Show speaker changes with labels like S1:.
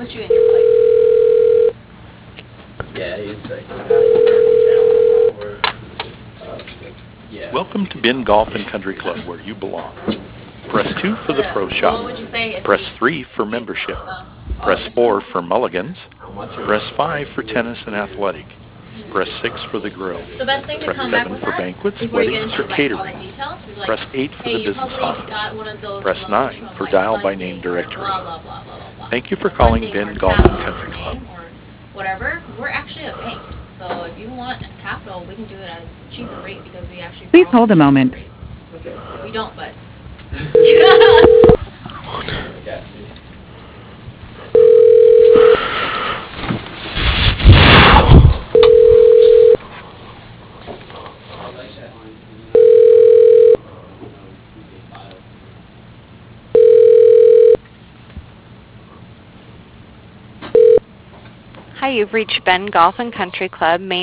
S1: put you in your place.
S2: Yeah, it's like, yeah.
S3: Welcome to Bin Golf and Country Club, where you belong. Press 2 for the pro
S1: So
S3: shop.
S1: what would you say if
S3: Press 3 for membership. Press 4 for mulligans. Press 5 for tennis and athletic. Press 6 for the grill.
S1: the best thing to
S3: Press
S1: come back
S3: 7
S1: with
S3: for
S1: that
S3: banquets,
S1: before you get
S3: weddings,
S1: into
S3: or
S1: like all the
S3: catering.
S1: details is like,
S3: Press 8 for
S1: hey,
S3: the
S1: you
S3: business
S1: probably
S3: office.
S1: got one of those
S3: Press
S1: loans
S3: 9
S1: from
S3: for
S1: like
S3: dial by
S1: funding
S3: name
S1: or
S3: directory.
S1: blah blah blah blah blah blah.
S3: Thank you for
S1: Or
S3: calling
S1: funding
S3: Bin
S1: or
S3: Golf
S1: capital
S3: and Country
S1: or
S3: Club.
S1: something or whatever. We're actually a bank, so if you want capital, we can do it at a cheaper rate because we actually.
S4: Please
S1: borrow
S4: hold a
S1: at cheaper
S4: moment.
S1: rates. We don't, but.
S5: Hi, you've reached Ben Golf and Country Club. Main